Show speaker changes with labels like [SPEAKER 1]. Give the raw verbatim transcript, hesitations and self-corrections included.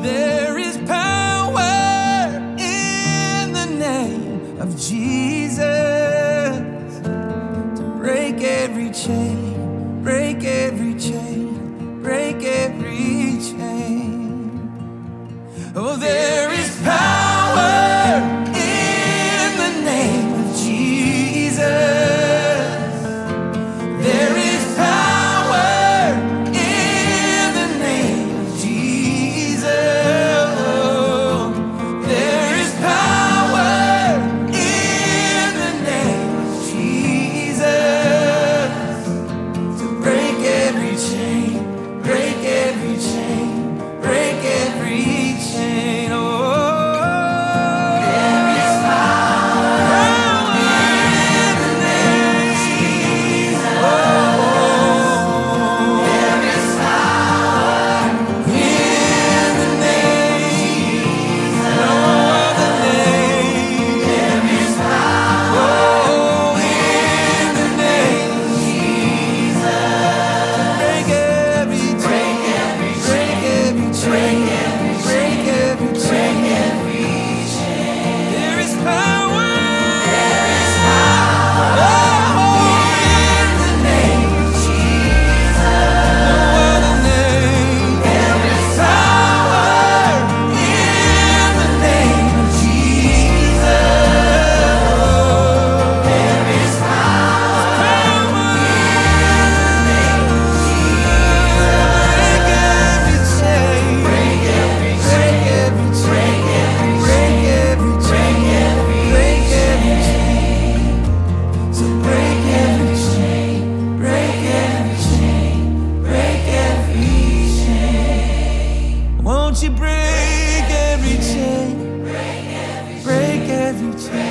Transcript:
[SPEAKER 1] There is power in the name of Jesus to break every chain, break every chain, break every chain. Oh, there is power in the name of Jesus. There is power in the name of Jesus. There is power in the name of Jesus to break every chain, break every chain, break every chain. Oh, there is power in the name of Jesus. Oh, there is power in the name, no other name. There is power in the name of Jesus. Break every chain, break every chain, break every chain, every chain. There is power, there is power in the name of Jesus. No other name. There is power in the name of Jesus. There is power in the name of Jesus. Break every chain, break every chain, break every chain, break every chain. So break every chain, break every chain, break every chain. Won't you break every chain, break every chain,